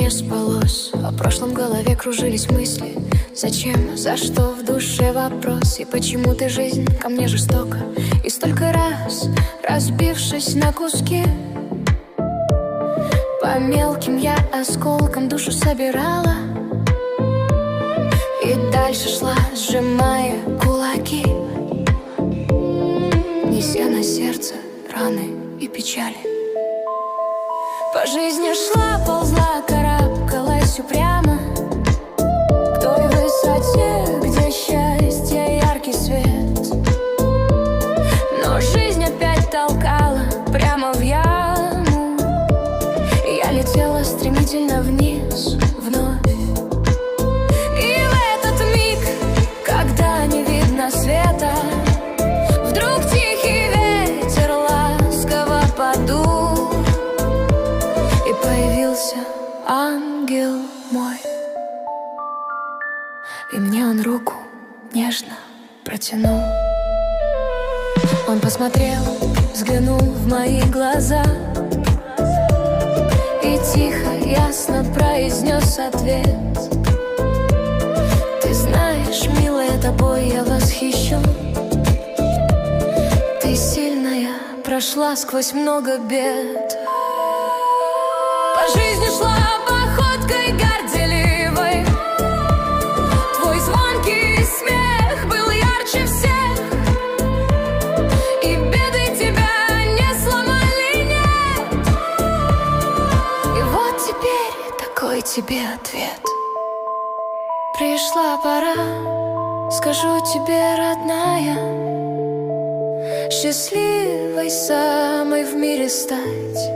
не спалось, о прошлом в голове кружились мысли. Зачем, за что в душе вопрос? И почему ты, жизнь, ко мне жестока? И столько раз, разбившись на куски, по мелким я осколкам душу собирала и дальше шла, сжимая кулаки, неся на сердце раны и печали. По жизни шла, ползла, карабкалась упрямо к той высоте, где счастье, яркий свет. Но жизнь опять толкала прямо в яму, и я летела стремительно вниз вновь. И в этот миг, когда не видно света, вдруг тихий ветер ласково подул, и появился ангел мой. И мне он руку нежно протянул. Он посмотрел, взглянул в мои глаза и тихо, ясно произнес ответ: ты знаешь, милая, тобой я восхищен. Ты сильная, прошла сквозь много бед. По жизни шла походкой горделивой, твой звонкий смех был ярче всех, и беды тебя не сломали, нет. И вот теперь такой тебе ответ. Пришла пора, скажу тебе, родная, счастливой самой в мире стать,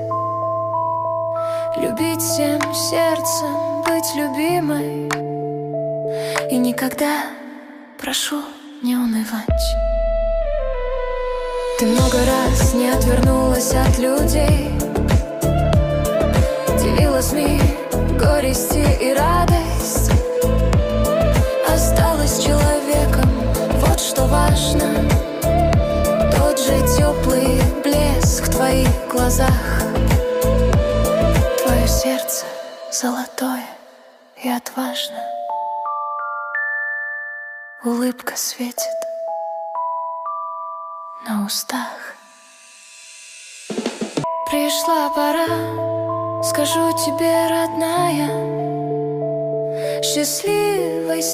любить всем сердцем, быть любимой, и никогда, прошу, не унывать. Ты много раз не отвернулась от людей, делилась мир, горести и радость, осталась человеком, вот что важно. Тот же теплый блеск в твоих глазах, твое сердце золотое и отважно, улыбка светит на устах. Пришла пора, скажу тебе, родная, счастливой